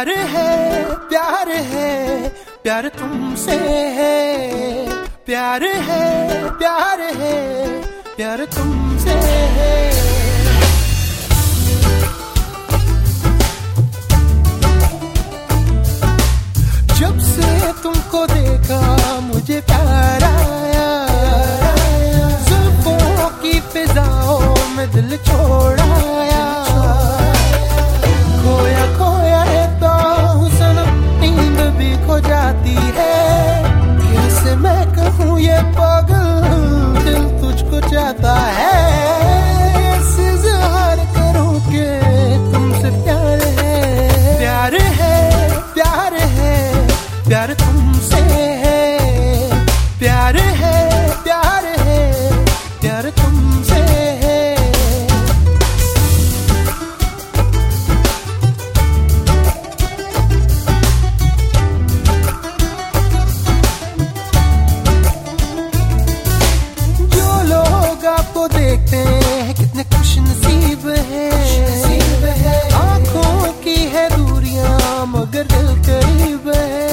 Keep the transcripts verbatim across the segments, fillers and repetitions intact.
प्यार है प्यार है प्यार तुमसे है, प्यार है प्यार है प्यार तुमसे है। जब से तुमको देखा मुझे प्यार आया, जुल्फों की फिजाओं में दिल छोड़ाया, खोया खोया रहता हूँ सनम, नींद भी खो जाती है, कैसे मैं कहूँ ये पागल दिल तुझको चाहता है, ऐसे ज़ाहिर करूँ कि तुमसे प्यार है, प्यार है प्यार है प्यार तुमसे है, प्यार है प्यार है प्यार तुमसे है। जो लोग आपको देखते हैं कितने खुश नसीब है, आंखों की है दूरियां मगर दिल करीब है,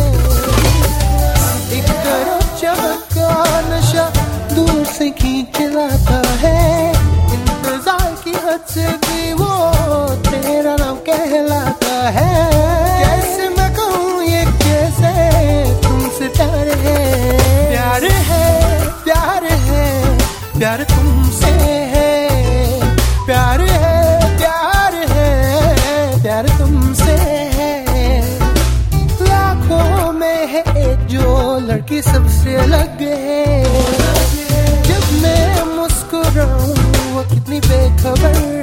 एक तरफ चमक का नशा दूर से खींच लाता है, इंतजार की हद से भी वो तेरा नाम कहलाता है, कैसे मैं कहूँ ये कैसे तुमसे प्यार है, प्यार है प्यार है प्यार तुमसे है, प्यार है प्यार है प्यार तुमसे है। लाखों में है एक जो लड़की सबसे अलग है, जब मैं मुस्कुराऊं वो कितनी बेखबर